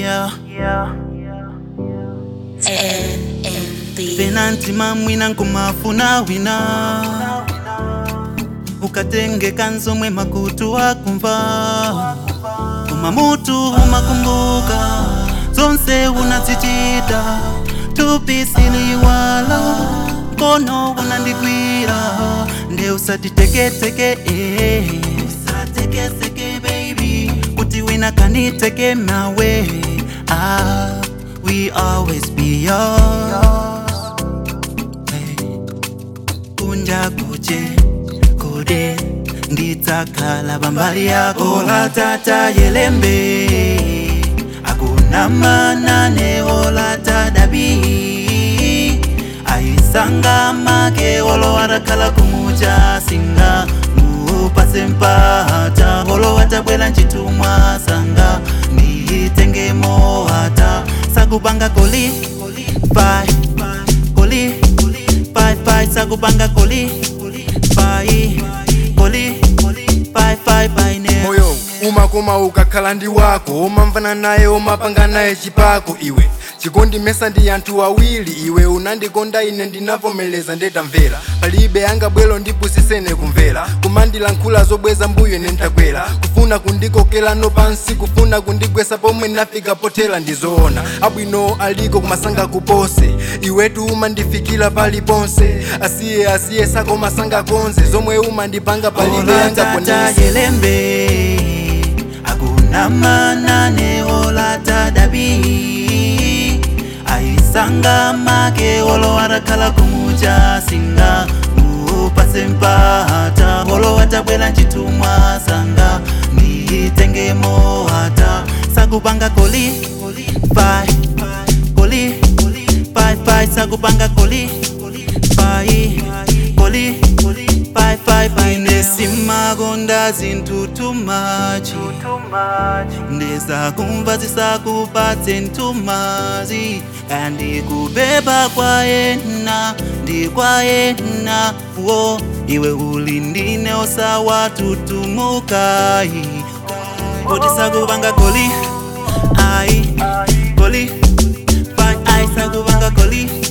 Penanti mamwina nkumafuna wina ukatenge kanzo mwe makutu wakumva kumamutu umakumbuka zonse unazichita tupisili wala kono unandikwira nde usatiteketeke usateketeke baby kuti wina kaniteke mawe we always be yours kunja kuche kude nditakhala bambali yako la tata yelembe akuna manane ola tadabi aisanga make olo warakala kumuja singa upase mpata olo watabwela nchitumwa sanga nitenge mohata sakubanga koli pai koli pai pai sakubanga koli pai koli pai pai pai ne moyo umakoma ukakhala ndi wako umamvana naye umapanga naye chipako iwe chikondi mesa ndi anthu awiri iwe unandikonda ine ndinavomeleza ndetamvera palibe anga bwelo ndipusisene kumvera kumandilankhula zobweza mbuyo nentakwera kufuna kundikokela no pansi kufuna kundigwesa pomwe nafika potela ndizoona abwino aliko kumasanga kupose iwetu umandifikira paliponse asiye sako masanga konze zomwe umandipanga palibe anga ponese yelembe akuna manane ola tadabi aisanga make olo warakala kumuja singa upase mpata olo watabwela nchitumwa sanga nitenge mohata sakubanga koli pai koli pai pai sakubanga koli pai koli pai pai pai nesimagonda zintu too much ndeza kumva zisakupatse ntumazi andikubeba kwaena ndikwaena wo iwe ulindine osawa tutumukai kodi sakubanga koli ai koli pai ai sakubanga koli